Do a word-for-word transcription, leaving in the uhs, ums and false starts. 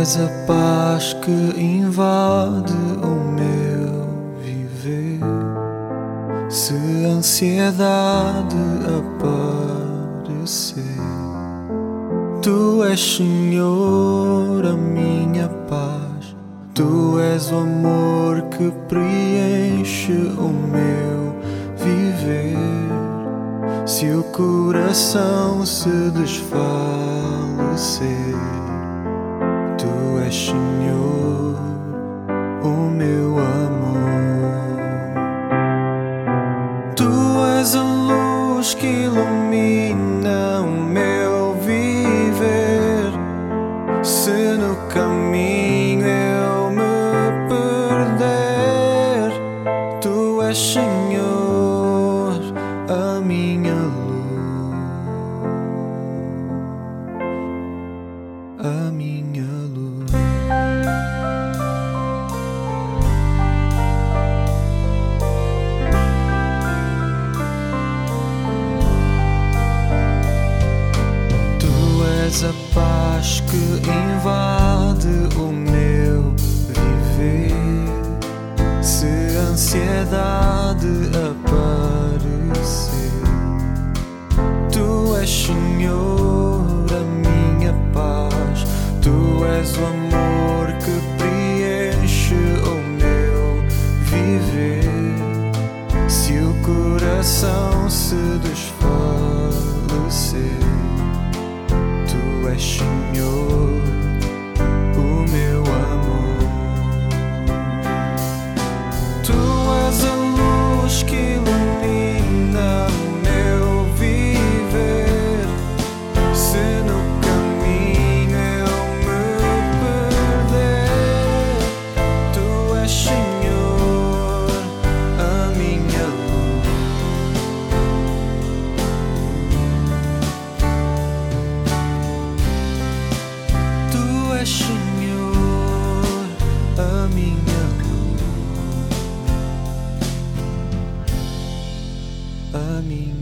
és a paz que invade o meu viver. Se a ansiedade aparecer, Tu és, Senhor, a minha paz. Tu és o amor que preenche o meu viver. Se o coração se desfalecer, Tu és, Senhor, o meu amor. Tu és a luz que ilumina o meu viver. Se no caminho eu me perder, Tu és, Senhor, a minha luz, a minha luz. Tu és a paz que invade o meu viver. Se a ansiedade aparecer, Tu és, Senhor, a minha paz. Tu és o amor que preenche o meu viver. Se o coração se desfalecer, Tu és, Senhor, o meu amor. Tu és a luz que ilumina o meu viver. Se no caminho eu me perder, Tu és, Senhor, a minha luz. Tu és, Senhor, a minha luz, a minha